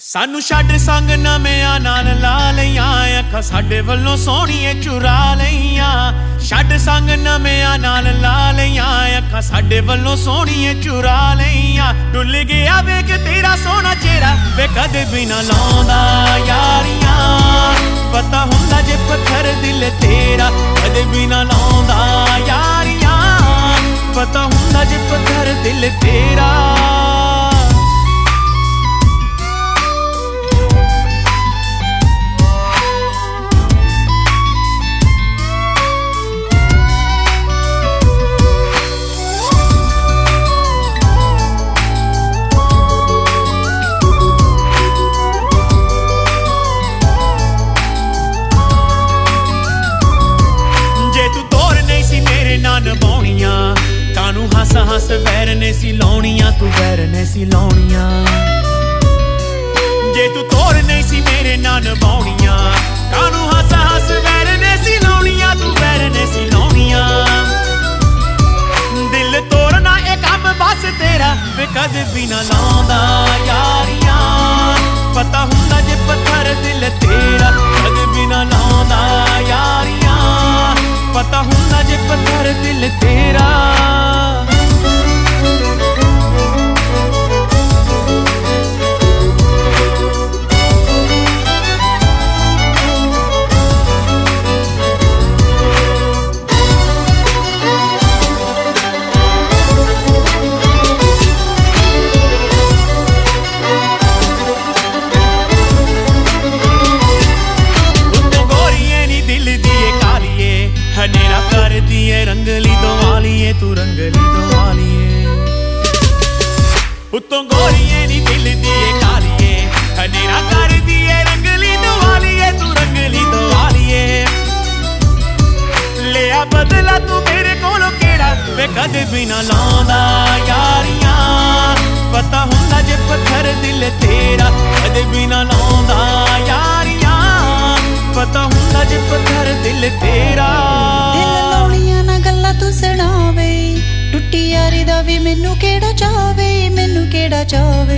सानू छड्ड संग नविआं नाल ला लईआं अखां साडे वल्लों सोहणीए चुरा लईआं। छड्ड संग नविआं नाल ला लईआं अखां साडे वल्लों सोहणीए चुरा लईआं। डुल गया वेख तेरा सोहना चेहरा वे कदे भी ना लाउंदा यारियां। पता हुंदा जे पत्थर दिल तेरा कदे भी ना लाउंदा यारियां। पता हुंदा जे पत्थर दिल तेरा। नभाउणियां कानू हस हस वैर ने सी लाउणियां तू वैर ने सी लाउणियां। जे तू तोर नहीं सी मेरे ना नभाउणियां कानू हस हस वैर ने सी लाउणियां तू वैर ने सी लाउणियां। दिल तोड़ना ए कम बस तेरा वे कदे भी ना लाउंदा यारियां। पता हुंदा जे पत्थर दिल तेरा कदे भी ना लाउंदा यारियां। पता हुंदा जे पत्थर दिल तेरा। हनेरा कर दिए रंगली दवालिए तू रंगली दवालिए। उत्तों गोरिए नी दिल दिए कालिए हनेरा कर दिए रंगली दवालिए तू रंगली दवालिए। लिया बदला तू मेरे कोलों केड़ा वे कदे भी ना लाउंदा यारियां। पता हुंदा जे पत्थर दिल तेरा कदे भी ना लाउंदा यारियां। पता हुंदा जे पत्थर दिल तेरा। दिल लाउणियां ना गल्लां तू सुणावे टुट्टी यारी दा वी मैनू केड़ा चावे मैनू केड़ा चावे।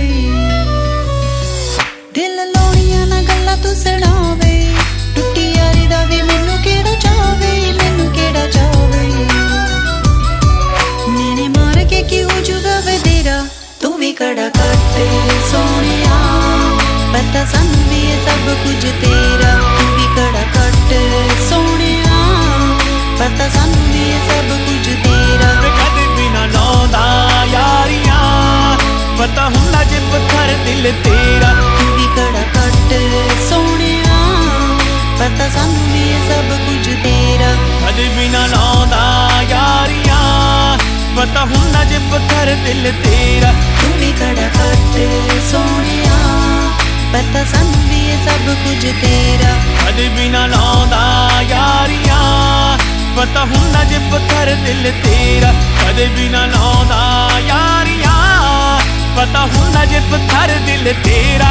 दिल लाउणियां ना गल्लां तू सुणावे टुट्टी यारी दा वी मैनू केड़ा चावे मैनू केड़ा चावे। मेरे मार के क्यों जुगावे तेरा तू भी कड़ा कट सोहणिया। पता सानू भी है सब कुछ तेरा तू भी कड़ा कट सोहणिया। पता सानू भी है सब कुछ तेरा कदे भी ना लाउंदा यारियां। पता हुंदा जे पत्थर दिल तेरा तू भी कड़ा कट सोहणिया। पता सानू भी है सब कुछ तेरा कदे भी ना लाउंदा यारियां। पता हुंदा जे पत्थर दिल तेरा तू भी कड़ा कट सोहणिया। पता सानू भी है सब कुछ तेरा कदे भी ना लाउंदा यारियां। पता हुंदा जे पत्थर दिल तेरा कदे भी ना लाउंदा यारियां। पता हुंदा जे पत्थर दिल तेरा।